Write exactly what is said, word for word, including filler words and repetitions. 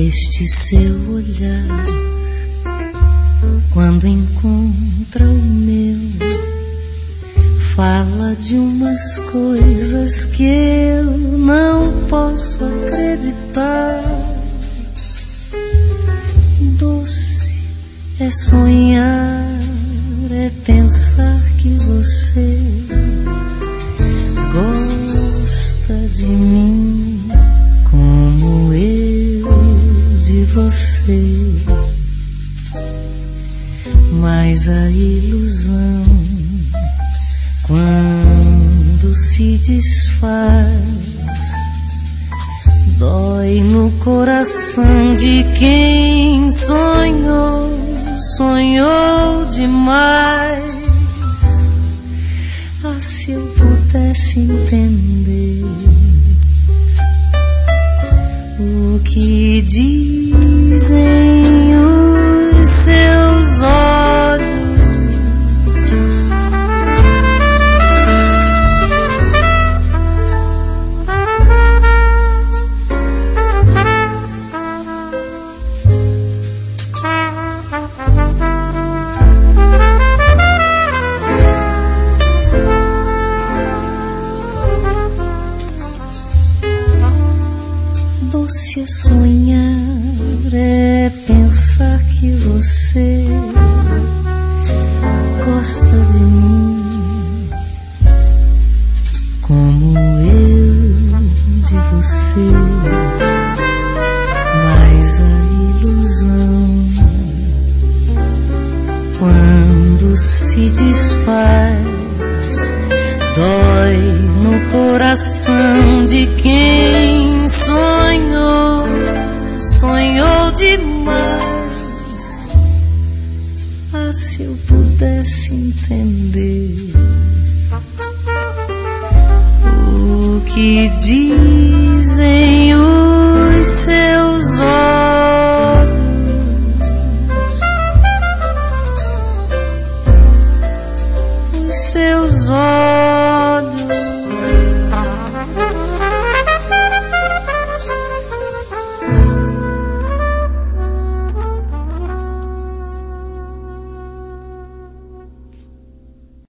Este seu olhar, quando encontra o meu, fala de umas coisas que eu não posso acreditar. Doce é sonhar, é pensar que você gosta de mim como eu de você. Mas a ilusão, quando se desfaz, dói no coração de quem sonhou, sonhou demais. Ah, se eu pudesse entender o que dizem os seus olhos. Doce é sonhar, é pensar que você gosta de mim como eu de você. Mas a ilusão, quando se desfaz, dói no coração de quem sonhou, sonhou demais. Ah, se eu pudesse entender o que dizem os seus olhos, os seus olhos.